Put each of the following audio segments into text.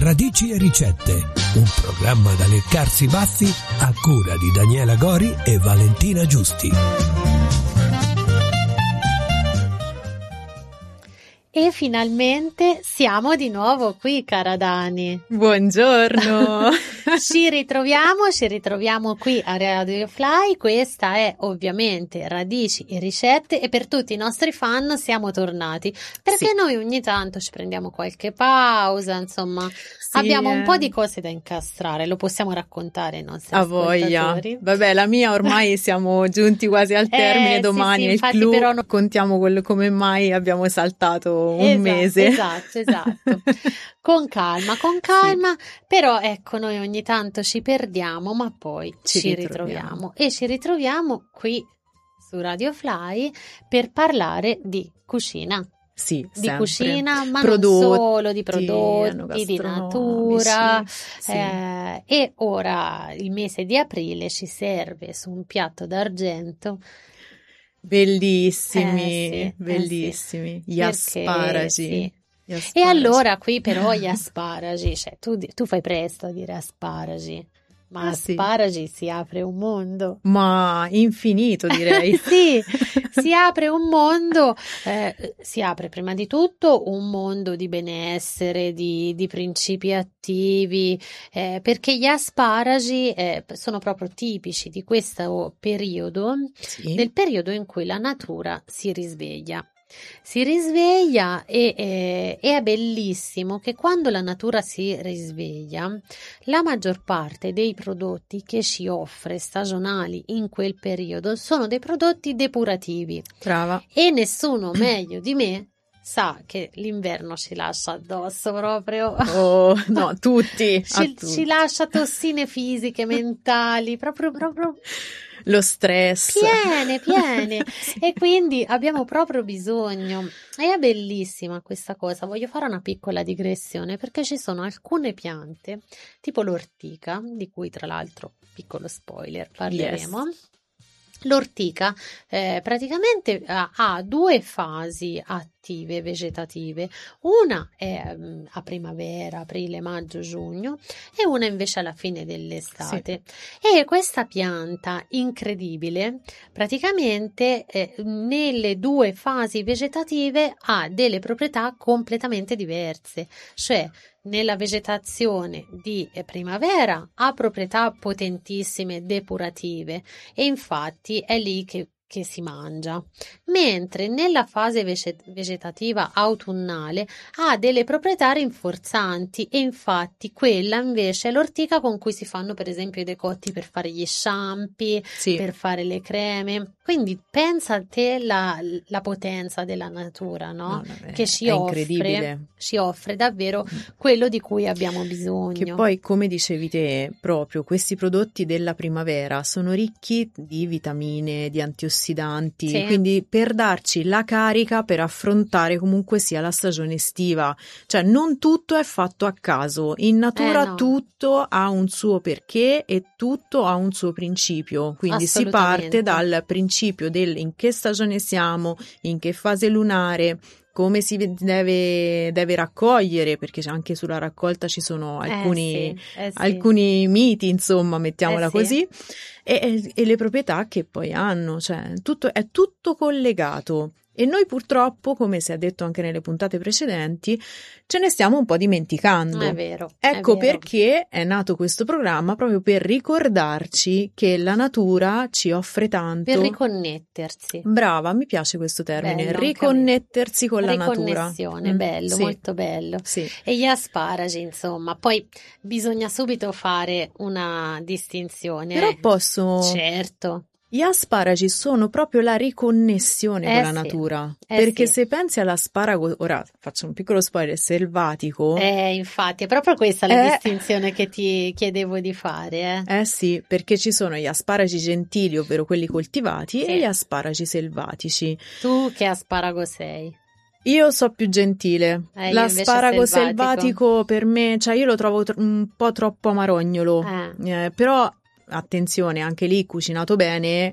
Radici e Ricette, un programma da leccarsi i baffi a cura di Daniela Gori e Valentina Giusti. E finalmente siamo di nuovo qui, cara Dani. Buongiorno. Ci ritroviamo qui a Radio Fly. Questa è ovviamente Radici e Ricette e per tutti i nostri fan siamo tornati perché noi ogni tanto ci prendiamo qualche pausa, insomma, abbiamo un po' di cose da incastrare, lo possiamo raccontare ai nostri ascoltatori. Voglia. Vabbè, la mia ormai siamo giunti quasi al termine, domani è il clou, però contiamo come mai abbiamo saltato un mese. Esatto. Con calma, però ecco, noi ogni tanto ci perdiamo, ma poi ci ritroviamo e ci ritroviamo qui su Radio Fly per parlare di cucina. Sì, di sempre. Cucina, ma prodotti, non solo di prodotti, di natura. Sì. E ora il mese di aprile ci serve su un piatto d'argento. Bellissimi. Gli asparagi. Sì. E allora qui però gli asparagi, cioè tu fai presto a dire asparagi, ma asparagi si apre un mondo. Ma infinito, direi. Sì, si apre un mondo, si apre prima di tutto un mondo di benessere, di principi attivi, perché gli asparagi sono proprio tipici di questo periodo, del periodo in cui la natura si risveglia. E è bellissimo che quando la natura si risveglia, la maggior parte dei prodotti che ci offre stagionali in quel periodo sono dei prodotti depurativi. Brava. E nessuno meglio di me sa che l'inverno ci lascia addosso proprio. Oh, no, tutti. Ci lascia tossine fisiche, mentali, proprio lo stress. Piene. E quindi abbiamo proprio bisogno. È bellissima questa cosa. Voglio fare una piccola digressione perché ci sono alcune piante, tipo l'ortica, di cui tra l'altro, piccolo spoiler, parleremo. Yes. L'ortica praticamente ha due fasi attive vegetative, una è a primavera, aprile, maggio, giugno e una invece alla fine dell'estate. E questa pianta incredibile praticamente nelle due fasi vegetative ha delle proprietà completamente diverse, cioè nella vegetazione di primavera ha proprietà potentissime depurative e infatti è lì che si mangia, mentre nella fase vegetativa autunnale ha delle proprietà rinforzanti e infatti quella invece è l'ortica con cui si fanno per esempio i decotti per fare gli shampoo, per fare le creme. Quindi pensa a te la potenza della natura, no? Che ci offre davvero quello di cui abbiamo bisogno. Che poi, come dicevi te, proprio questi prodotti della primavera sono ricchi di vitamine, di antiossidanti, quindi per darci la carica per affrontare comunque sia la stagione estiva. Cioè non tutto è fatto a caso, in natura tutto ha un suo perché e tutto ha un suo principio, quindi si parte dal principio in che stagione siamo, in che fase lunare, come si deve raccogliere, perché anche sulla raccolta ci sono alcuni miti, insomma, mettiamola così, e le proprietà che poi hanno, cioè è tutto collegato. E noi purtroppo, come si è detto anche nelle puntate precedenti, ce ne stiamo un po' dimenticando. È vero. Ecco perché è nato questo programma, proprio per ricordarci che la natura ci offre tanto. Per riconnettersi. Brava, mi piace questo termine, bello, riconnettersi con la natura. Riconnessione, bello, molto bello. Sì. E gli asparagi, insomma, poi bisogna subito fare una distinzione. Però posso... Certo. Gli asparagi sono proprio la riconnessione con la natura, perché se pensi all'asparago, ora faccio un piccolo spoiler, selvatico. Infatti, è proprio questa la distinzione che ti chiedevo di fare. Sì, perché ci sono gli asparagi gentili, ovvero quelli coltivati, e gli asparagi selvatici. Tu che asparago sei? Io so più gentile. L'asparago selvatico per me, cioè io lo trovo un po' troppo amarognolo, però attenzione, anche lì cucinato bene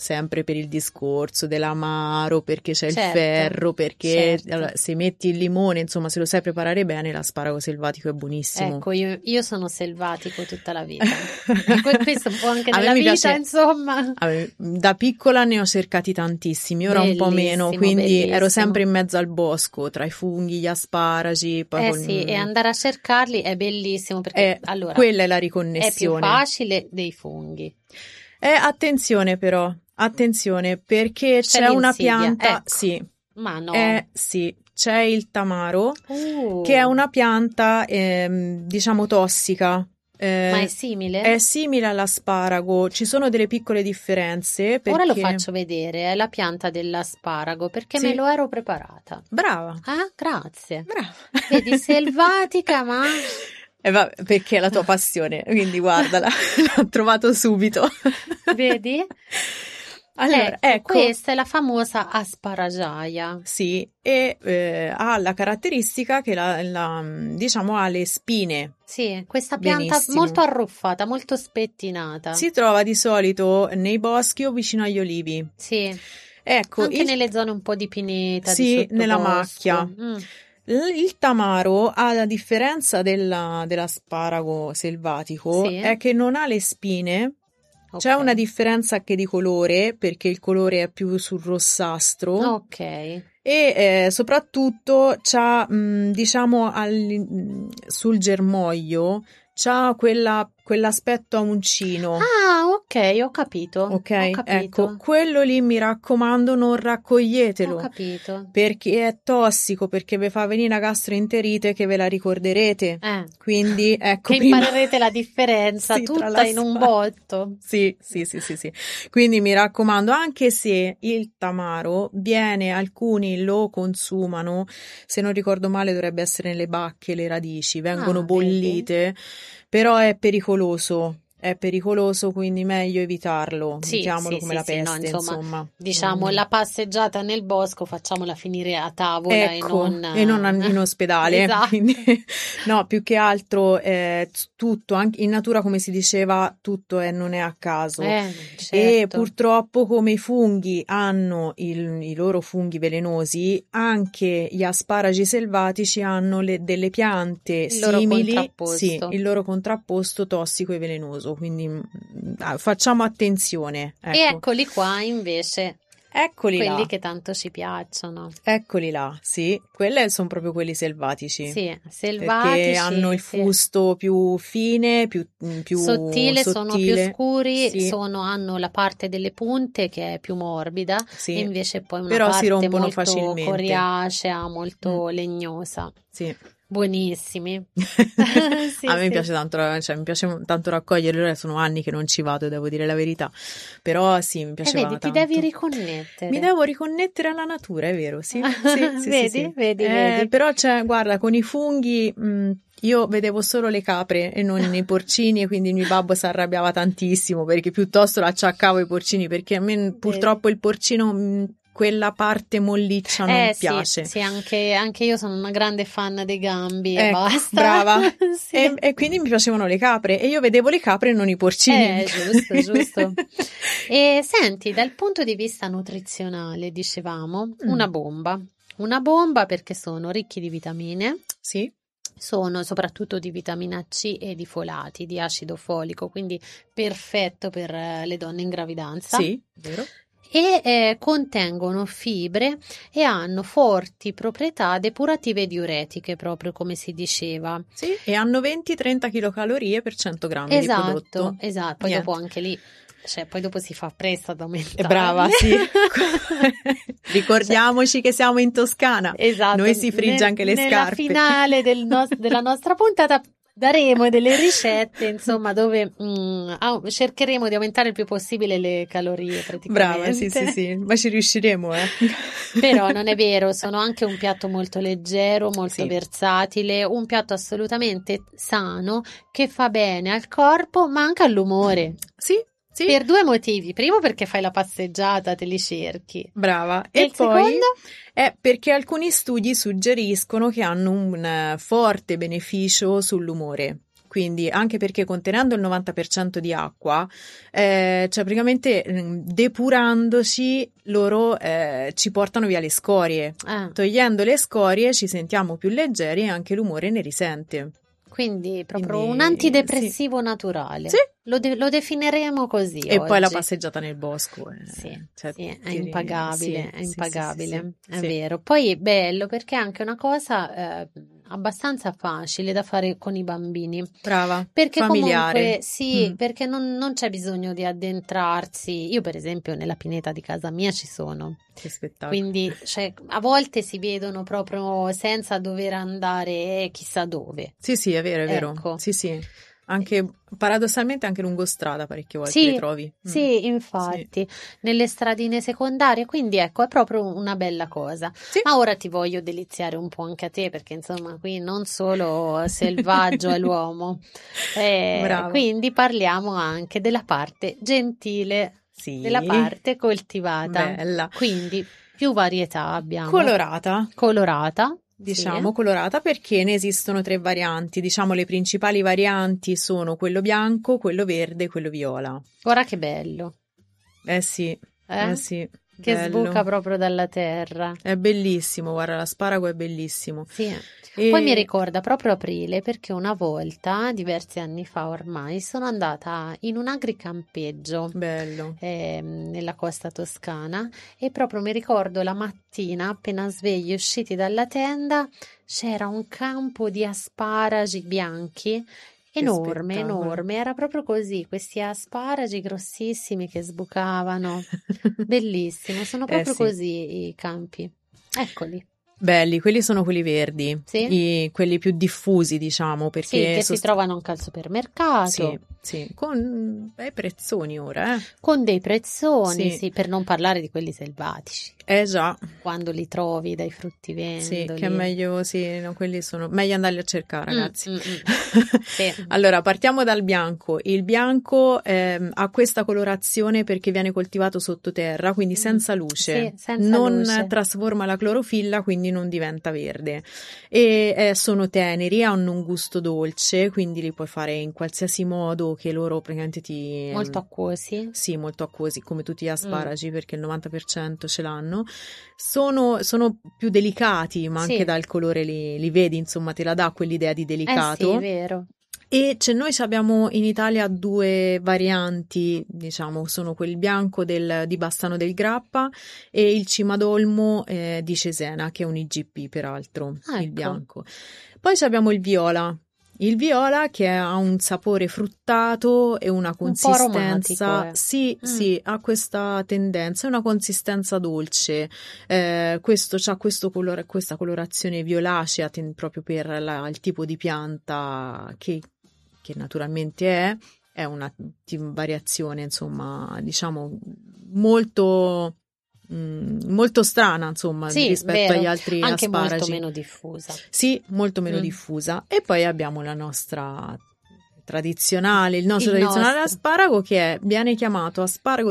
sempre per il discorso dell'amaro, perché c'è il Certo, ferro, perché certo. allora, se metti il limone, insomma, se lo sai preparare bene, l'asparago selvatico è buonissimo. Ecco, io sono selvatico tutta la vita. E questo un po' anche A me nella mi vita, piace- insomma. Da piccola ne ho cercati tantissimi, ora un po' meno, Bellissimo, quindi ero bellissimo. sempre in mezzo al bosco, tra i funghi, gli asparagi, poi Sì, e andare a cercarli è bellissimo perché allora quella è la è più riconnessione. facile dei funghi. Attenzione però, attenzione, perché c'è una l'insidia, pianta, ecco. sì, Ma no. sì, c'è il tamaro, che è una pianta, diciamo, tossica. Ma è simile? È simile all'asparago, ci sono delle piccole differenze perché... Ora lo faccio vedere, è la pianta dell'asparago perché Sì. me lo ero preparata. Brava, Ah, grazie. brava. Vedi, selvatica, ma Perché è la tua passione, quindi guardala, l'ho trovato subito. vedi? Allora, ecco. Questa è la famosa asparagiaia. Sì, e ha la caratteristica che diciamo ha le spine. Sì, questa pianta Benissimo. molto arruffata, molto spettinata. Si trova di solito nei boschi o vicino agli olivi. Sì, Ecco, anche nelle zone un po' di pineta, sì, di nella sottobosco. macchia. Il tamaro, a differenza dell'asparago selvatico, Sì. è che non ha le spine. C'è Ok. una differenza anche di colore, perché il colore è più sul rossastro. Ok. E soprattutto c'ha, diciamo, sul germoglio c'ha quell'aspetto a uncino. Ah, ok, ho capito. Ok, Ho capito. ecco, quello lì mi raccomando non raccoglietelo. Ho capito. Perché è tossico, perché vi fa venire una gastroenterite che ve la ricorderete. Quindi ecco, che imparerete la differenza Sì, tra tutta in un botto. Sì. Quindi mi raccomando, anche se il tamaro viene, alcuni lo consumano, se non ricordo male dovrebbe essere nelle bacche, le radici, vengono bollite, però è pericoloso. È pericoloso, quindi meglio evitarlo, mettiamolo come la peste, no, insomma. Diciamo, la passeggiata nel bosco facciamola finire a tavola, ecco, e non in ospedale. Esatto. Quindi, no, più che altro tutto, anche in natura, come si diceva, tutto non è a caso. Certo. E purtroppo, come i funghi hanno i loro funghi velenosi, anche gli asparagi selvatici hanno delle piante simili, il loro contrapposto tossico e velenoso. Quindi facciamo attenzione. Ecco. E eccoli qua invece. Eccoli quelli là. Che tanto ci piacciono. Eccoli là, sì. Quelli sono proprio quelli selvatici. Sì, selvatici. Perché hanno il fusto più fine, più sottile. Sono più scuri, hanno la parte delle punte che è più morbida, e invece poi una Però parte si rompono molto facilmente. Coriacea, molto legnosa. Sì. Buonissimi. A me piace tanto, mi piace tanto raccoglierli, ora sono anni che non ci vado, devo dire la verità, però sì, mi piaceva vedi, tanto. Ti devi riconnettere. Mi devo riconnettere alla natura, è vero, sì. Vedi. Però guarda, con i funghi io vedevo solo le capre e non i porcini, e quindi mio babbo si arrabbiava tantissimo perché piuttosto l'acciaccavo ai porcini, perché a me purtroppo il porcino quella parte molliccia non piace. Sì, anche io sono una grande fan dei gambi e basta. Brava. Sì. E quindi mi piacevano le capre e io vedevo le capre e non i porcini. Giusto. E senti, dal punto di vista nutrizionale, dicevamo, una bomba perché sono ricchi di vitamine. Sì. Sono soprattutto di vitamina C e di folati, di acido folico, quindi perfetto per le donne in gravidanza. Sì, vero. E contengono fibre e hanno forti proprietà depurative e diuretiche, proprio come si diceva. Sì, e hanno 20-30 kcal per 100 grammi di prodotto. Esatto, poi dopo anche lì, poi dopo si fa presto ad aumentare. Brava, sì. Ricordiamoci che siamo in Toscana. Esatto. Noi si frigge anche le scarpe. Nella finale della nostra puntata daremo delle ricette, insomma, dove cercheremo di aumentare il più possibile le calorie, praticamente. Brava, sì, ma ci riusciremo, Però non è vero, sono anche un piatto molto leggero, molto versatile, un piatto assolutamente sano che fa bene al corpo, ma anche all'umore. Sì. Per due motivi. Primo, perché fai la passeggiata, te li cerchi. Brava. E poi secondo? È perché alcuni studi suggeriscono che hanno un forte beneficio sull'umore. quindi anche perché contenendo il 90% di acqua, cioè praticamente depurandoci loro ci portano via le scorie. Togliendo le scorie ci sentiamo più leggeri e anche l'umore ne risente. Quindi proprio un antidepressivo naturale. Sì. Lo definiremo così e oggi. Poi la passeggiata nel bosco è impagabile, è impagabile, è sì. vero. Poi è bello perché è anche una cosa abbastanza facile da fare con i bambini. Brava, perché familiare. Comunque perché non c'è bisogno di addentrarsi. Io per esempio nella pineta di casa mia ci sono. Che spettacolo. Quindi a volte si vedono proprio senza dover andare chissà dove. Sì, è vero, è vero. Ecco. Sì. Anche paradossalmente anche lungo strada parecchie volte le trovi. Sì, infatti, nelle stradine secondarie, quindi ecco, è proprio una bella cosa. Sì. Ma ora ti voglio deliziare un po' anche a te, perché insomma qui non solo selvaggio è l'uomo, quindi parliamo anche della parte gentile, della parte coltivata. Bella. Quindi più varietà abbiamo. Colorata. Diciamo colorata perché ne esistono 3 varianti. Diciamo le principali varianti sono quello bianco, quello verde e quello viola. Guarda che bello. Sì. Che bello. sbuca proprio dalla terra. È bellissimo, guarda, l'asparago è bellissimo. Sì. Poi mi ricorda proprio aprile perché una volta, diversi anni fa ormai, sono andata in un agricampeggio bello nella costa toscana e proprio mi ricordo la mattina appena svegli usciti dalla tenda c'era un campo di asparagi bianchi enorme, era proprio così, questi asparagi grossissimi che sbucavano, bellissimo, sono proprio così i campi, eccoli. Belli, quelli sono quelli verdi, quelli più diffusi, diciamo, perché che si trovano anche al supermercato. Sì, con bei prezzoni ora, Con dei prezzoni, per non parlare di quelli selvatici. Già. Quando li trovi dai fruttivendoli. Sì, che è meglio, quelli sono meglio andarli a cercare, ragazzi. Sì. Allora, partiamo dal bianco. Il bianco ha questa colorazione perché viene coltivato sottoterra, quindi senza luce. Non trasforma la clorofilla, quindi non diventa verde. E sono teneri, hanno un gusto dolce, quindi li puoi fare in qualsiasi modo che loro praticamente molto acquosi? Sì, molto acquosi, come tutti gli asparagi, perché il 90% ce l'hanno. Sono più delicati, ma anche dal colore li vedi, insomma, te la dà quell'idea di delicato. Sì, è vero. E noi abbiamo in Italia 2 varianti, diciamo, sono quel bianco di Bassano del Grappa e il cimadolmo di Cesena, che è un IGP peraltro, il bianco. Poi abbiamo il viola. Il viola che ha un sapore fruttato e una consistenza, sì, ha questa tendenza, è una consistenza dolce. Questo c'ha questa colorazione violacea proprio per il tipo di pianta che naturalmente è una variazione, insomma, diciamo molto strana, insomma, rispetto agli altri anche asparagi. Molto meno diffusa. Sì, molto meno diffusa. E poi abbiamo la nostra tradizionale, il nostro tradizionale asparago che viene chiamato asparago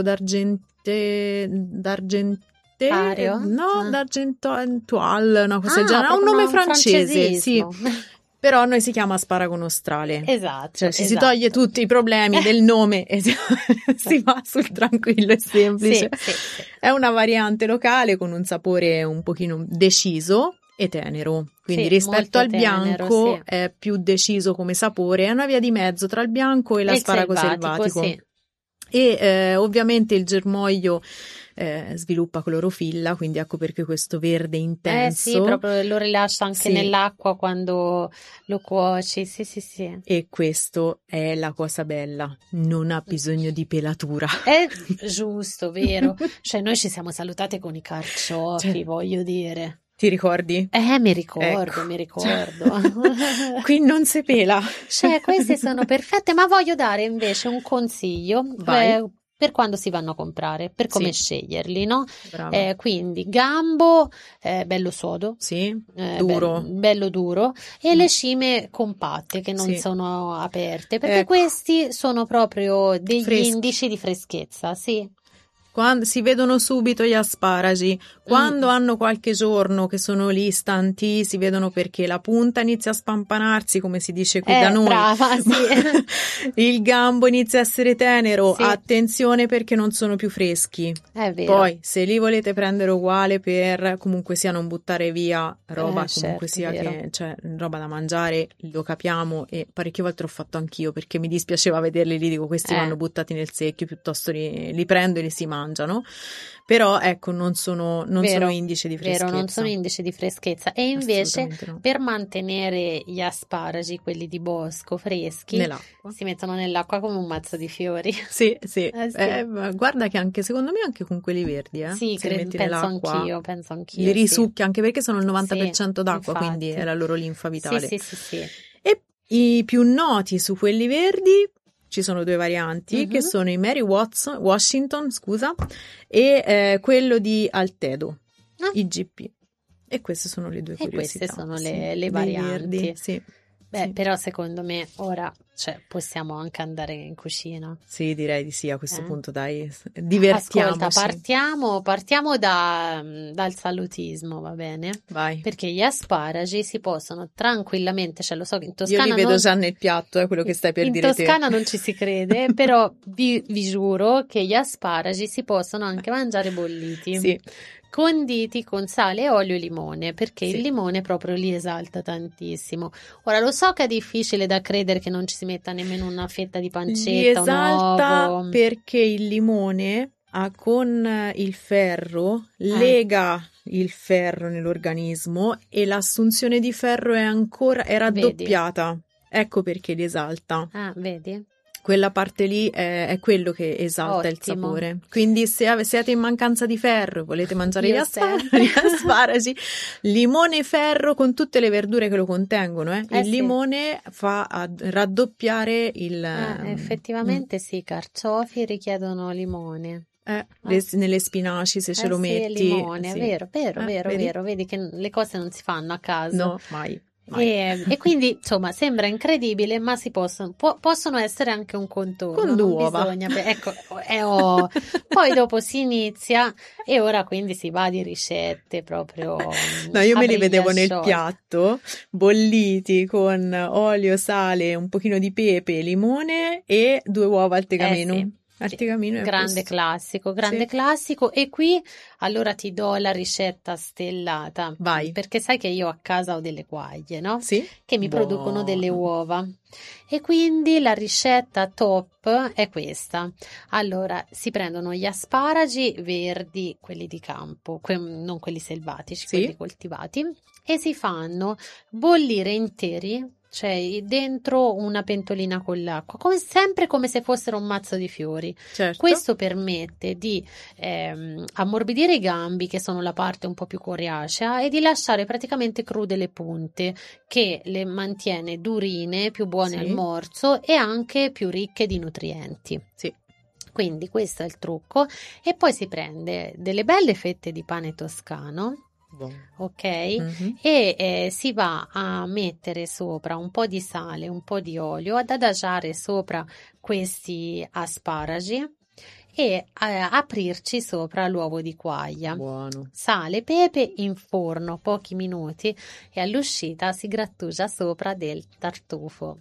d'Argenteario, d'Argentoile, una cosa del genere, ha un nome francese, sì. Però noi si chiama asparago nostrale. Esatto. Cioè si toglie tutti i problemi del nome e si va sul tranquillo e semplice. Sì. È una variante locale con un sapore un pochino deciso e tenero. Quindi rispetto al bianco è più deciso come sapore. È una via di mezzo tra il bianco e l'asparago selvatico. Sì. E ovviamente il germoglio sviluppa clorofilla, quindi ecco perché questo verde intenso. Sì, proprio lo rilascia anche nell'acqua quando lo cuoci, sì. E questo è la cosa bella, non ha bisogno di pelatura. È giusto, vero? Cioè noi ci siamo salutate con i carciofi, voglio dire. Ti ricordi? Mi ricordo. Qui non si pela. Cioè, queste sono perfette, ma voglio dare invece un consiglio per quando si vanno a comprare, per come sceglierli, no? Quindi gambo, bello sodo, duro. bello duro, e le cime compatte che non sono aperte, perché questi sono proprio degli indici di freschezza, Quando si vedono subito gli asparagi Quando hanno qualche giorno che sono lì stanti, si vedono perché la punta inizia a spampanarsi, come si dice qui da noi. Brava, sì. Il gambo inizia a essere tenero, Sì. Attenzione perché non sono più freschi. È vero. Poi, se li volete prendere uguale per comunque sia non buttare via roba, comunque certo, sia vero. che cioè roba da mangiare, lo capiamo e parecchie volte l'ho fatto anch'io perché mi dispiaceva vederli lì, dico questi vanno buttati nel secchio, piuttosto li prendo e li si mangiano. Però ecco, non sono indice di freschezza. Vero, non sono indice di freschezza. E invece no. per mantenere gli asparagi, quelli di bosco, freschi, Nell'acqua. si mettono nell'acqua come un mazzo di fiori. Sì. Sì. Guarda che anche secondo me anche con quelli verdi, Sì, se li metti penso nell'acqua, anch'io. li risucchi, anche perché sono il 90% Sì, d'acqua, infatti. quindi è la loro linfa vitale. Sì. E i più noti su quelli verdi ci sono due varianti, che sono i Mary Washington, e quello di Altedo, IGP. E queste sono le due curiosità. E queste sono le varianti. Verdi, sì. Beh, però secondo me ora possiamo anche andare in cucina. Sì, direi di sì, a questo punto dai, divertiamoci. Ascolta, partiamo dal salutismo, va bene? Vai. Perché gli asparagi si possono tranquillamente, lo so che in Toscana io li vedo già nel piatto, quello che stai per dire te. In Toscana non ci si crede, però vi giuro che gli asparagi si possono anche mangiare bolliti. Sì. Conditi con sale, olio e limone, perché il limone proprio li esalta tantissimo. Ora lo so che è difficile da credere che non ci si metta nemmeno una fetta di pancetta, li esalta un uovo. Perché il limone con il ferro lega il ferro nell'organismo e l'assunzione di ferro è raddoppiata. Ecco perché li esalta. Vedi? Quella parte lì è quello che esalta il sapore. Quindi se siete in mancanza di ferro e volete mangiare gli asparagi, limone e ferro con tutte le verdure che lo contengono. Il limone fa raddoppiare il... effettivamente sì, carciofi richiedono limone. Nelle spinaci se ce lo metti. Limone, sì. Vero. Vedi che le cose non si fanno a caso. No, mai. E quindi insomma sembra incredibile, ma possono essere anche un contorno con due uova. Poi dopo si inizia e ora quindi si va di ricette proprio. No, io me li vedevo nel piatto bolliti con olio, sale, un pochino di pepe, limone e 2 uova al tegamino. Sì. Grande classico. E qui allora ti do la ricetta stellata. Vai. Perché sai che io a casa ho delle quaglie, no? Sì. Che mi producono delle uova. E quindi la ricetta top è questa. Allora, si prendono gli asparagi verdi, quelli di campo, non quelli selvatici, quelli coltivati, e si fanno bollire interi. Cioè dentro una pentolina con l'acqua, sempre come se fossero un mazzo di fiori. Certo. Questo permette di ammorbidire i gambi, che sono la parte un po' più coriacea, e di lasciare praticamente crude le punte, che le mantiene durine, più buone al morso e anche più ricche di nutrienti. Sì. Quindi questo è il trucco. E poi si prende delle belle fette di pane toscano. Ok, e si va a mettere sopra un po' di sale, un po' di olio, ad adagiare sopra questi asparagi e aprirci sopra l'uovo di quaglia. Buono. Sale, pepe, in forno pochi minuti e all'uscita si grattugia sopra del tartufo.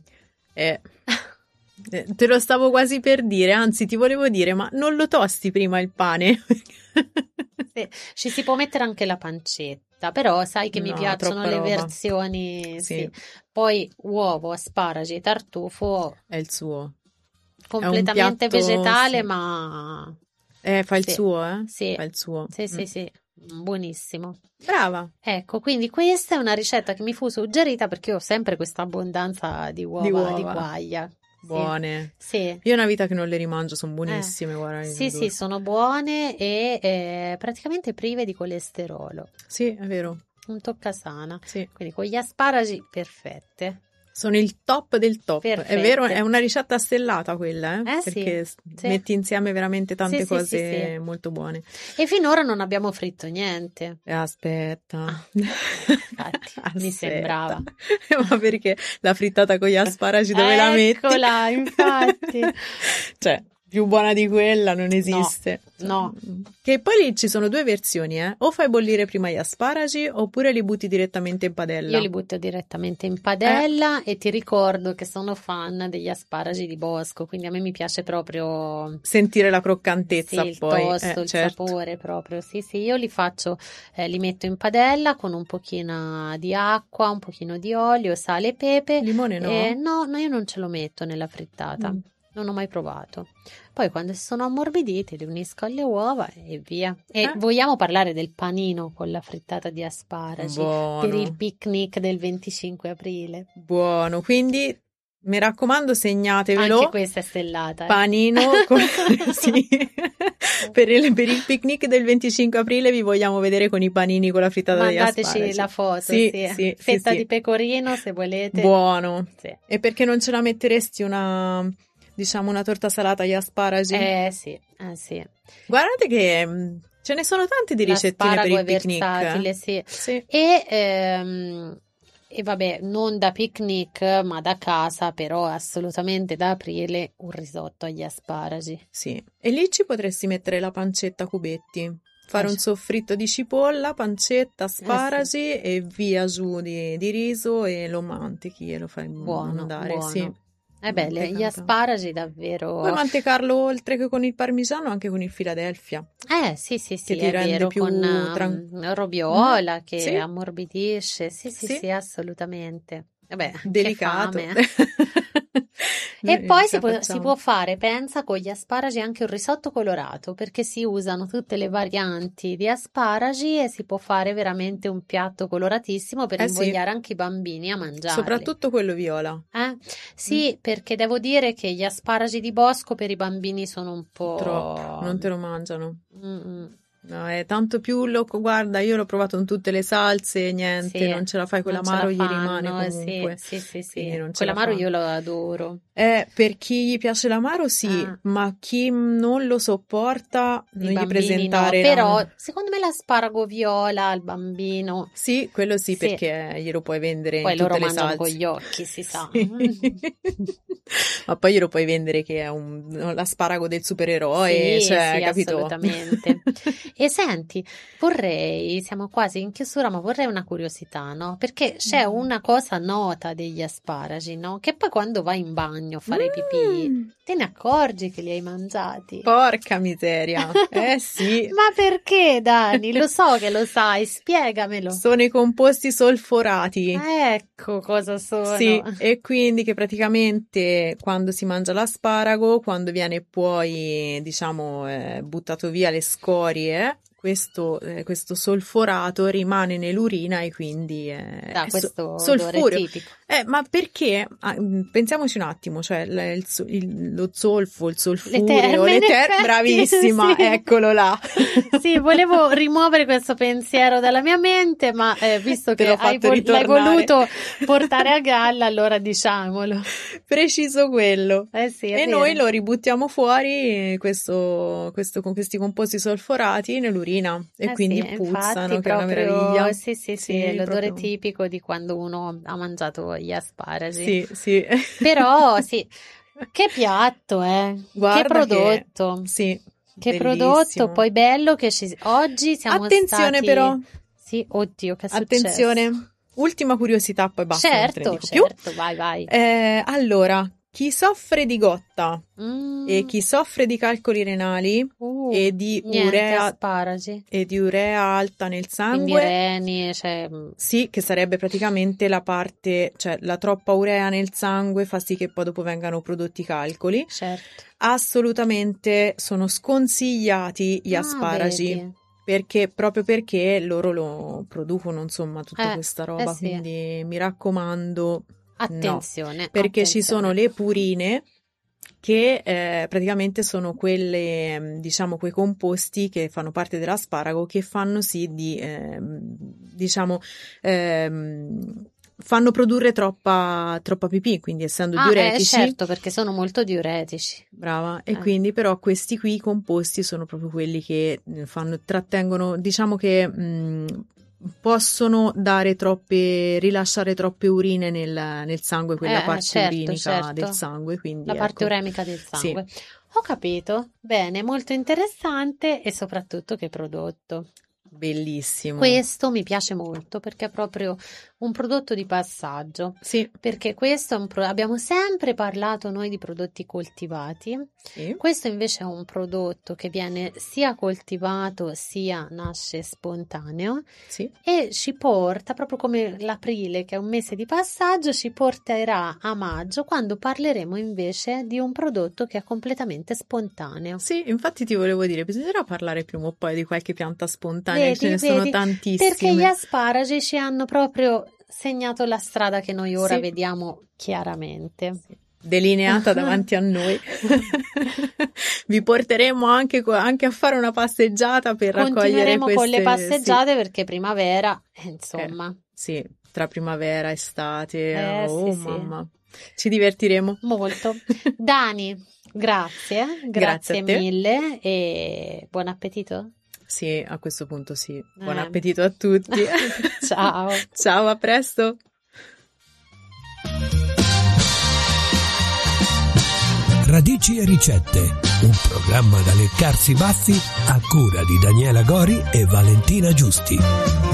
Te lo stavo quasi per dire, anzi ti volevo dire, ma non lo tosti prima il pane? Sì, ci si può mettere anche la pancetta, però sai che mi piacciono le versioni. Sì. Poi uovo, asparagi, tartufo è il suo. Completamente vegetale, ma fa il suo, Sì. Fa il suo. Sì. Buonissimo. Brava. Ecco, quindi questa è una ricetta che mi fu suggerita perché ho sempre questa abbondanza di uova di quaglia. Buone. Sì. Io ho una vita che non le rimangio, sono buonissime, guarda. Sì, sono buone e praticamente prive di colesterolo. Sì, è vero. Un toccasana. Sì. Quindi con gli asparagi perfette. Sono il top del top. Perfette. È vero, è una ricetta stellata quella, perché sì. metti insieme veramente tante cose molto buone. E finora non abbiamo fritto niente. Aspetta. Infatti, mi sembrava. Ma perché la frittata con gli asparagi dove la metti? Eccola, infatti. Cioè, più buona di quella non esiste. No. Che poi lì ci sono due versioni, o fai bollire prima gli asparagi oppure li butti direttamente in padella. Io li butto direttamente in padella e ti ricordo che sono fan degli asparagi di bosco, quindi a me mi piace proprio sentire la croccantezza, sì, il poi tosto, il certo. sapore proprio. Sì, io li faccio, li metto in padella con un pochino di acqua, un pochino di olio, sale e pepe. Limone no? No, io non ce lo metto nella frittata. Non ho mai provato. Poi quando sono ammorbiditi li unisco alle uova e via. E vogliamo parlare del panino con la frittata di asparagi per il picnic del 25 aprile. Buono, quindi mi raccomando segnatevelo. Anche questa è stellata. Panino sì. per il picnic del 25 aprile vi vogliamo vedere con i panini con la frittata di asparagi. Mandateci la foto, sì. Fetta di pecorino se volete. Buono. Sì. E perché non ce la metteresti una torta salata agli asparagi? Sì. Guardate che ce ne sono tante di ricettine per il picnic. Versatile, sì. E vabbè, non da picnic, ma da casa, però assolutamente da aprile un risotto agli asparagi. Sì, e lì ci potresti mettere la pancetta a cubetti. Fare un soffritto di cipolla, pancetta, asparagi e via giù di riso e lo mantechi e lo fai andare. Buono. Sì. Gli asparagi davvero. Puoi mantecarlo oltre che con il parmisano anche con il Philadelphia. Sì, che ti rende vero, più con robiola che ammorbidisce. Sì, assolutamente. Vabbè, delicato. Che fame. E poi si può fare, pensa, con gli asparagi anche un risotto colorato, perché si usano tutte le varianti di asparagi e si può fare veramente un piatto coloratissimo per invogliare anche i bambini a mangiare. Soprattutto quello viola. Sì, perché devo dire che gli asparagi di bosco per i bambini sono un po' troppo, non te lo mangiano. No, è tanto più guarda, io l'ho provato in tutte le salse, niente, non ce la fai, quell'amaro gli rimane comunque. Sì. Quell'amaro io lo adoro. Per chi gli piace l'amaro ma chi non lo sopporta non gli presentare. No, però secondo me l'asparago viola al bambino. Sì, quello sì, perché glielo puoi vendere poi in tutte le salse. Poi loro mangiano con gli occhi, si sa. Ma poi glielo puoi vendere che è l'asparago del supereroe, capito? Assolutamente. E senti, siamo quasi in chiusura, ma vorrei una curiosità, no? Perché c'è una cosa nota degli asparagi, no? Che poi quando vai in bagno a fare pipì, te ne accorgi che li hai mangiati. Porca miseria, sì. Ma perché, Dani? Lo so che lo sai, spiegamelo. Sono i composti solforati. Ecco cosa sono. Sì, e quindi che praticamente quando si mangia l'asparago, quando viene poi, buttato via le scorie, questo solforato rimane nell'urina e quindi dà questo solfurio. Odore tipico. Ma perché? Pensiamoci un attimo, cioè lo zolfo, il solfurio, le terme, bravissima, sì. Eccolo là. Sì, volevo rimuovere questo pensiero dalla mia mente, ma visto che l'hai voluto portare a galla, allora diciamolo. Preciso quello. Sì, e vero. Noi lo ributtiamo fuori questo con questi composti solforati nell'urina e quindi puzzano, che è una meraviglia. Sì, è l'odore tipico di quando uno ha mangiato gli asparagi. Sì. Però sì, che piatto, Guarda che prodotto. Che prodotto, poi bello che oggi siamo Attenzione però. Sì, oddio, che è successo? Attenzione, ultima curiosità, poi basta. Certo, vai. Allora, chi soffre di gotta e chi soffre di calcoli renali e di urea alta nel sangue, reni, sì, che sarebbe praticamente la parte, cioè la troppa urea nel sangue fa sì che poi dopo vengano prodotti calcoli. Certo. Assolutamente sono sconsigliati gli asparagi. Vedi. Proprio perché loro lo producono, insomma, tutta questa roba, quindi mi raccomando, attenzione, perché ci sono le purine che praticamente sono quelle, quei composti che fanno parte dell'asparago che fanno sì di, fanno produrre troppa pipì, quindi essendo diuretici. Certo, perché sono molto diuretici. Brava, e quindi però questi qui composti sono proprio quelli che trattengono, che possono rilasciare troppe urine nel sangue, quella parte urinica del sangue, quindi la parte uremica del sangue. Sì. Ho capito, bene, molto interessante e soprattutto che prodotto. Bellissimo. Questo mi piace molto perché è proprio un prodotto di passaggio. Sì. Perché questo è abbiamo sempre parlato noi di prodotti coltivati. Sì. Questo invece è un prodotto che viene sia coltivato sia nasce spontaneo. Sì. E ci porta, proprio come l'aprile che è un mese di passaggio, ci porterà a maggio quando parleremo invece di un prodotto che è completamente spontaneo. Sì, infatti ti volevo dire, bisognerà parlare prima o poi di qualche pianta spontanea, ce ne sono tantissime. Perché gli asparagi ci hanno proprio segnato la strada che noi ora Sì. vediamo chiaramente. Sì. Delineata davanti a noi. Vi porteremo anche a fare una passeggiata per raccogliere queste. Continueremo con le passeggiate perché primavera, insomma. Sì, tra primavera e estate. Sì, mamma. Ci divertiremo. Molto. Dani, grazie mille e buon appetito. Sì, a questo punto sì. Buon appetito a tutti. Ciao. Ciao, a presto. Radici e ricette, un programma da leccarsi i baffi a cura di Daniela Gori e Valentina Giusti.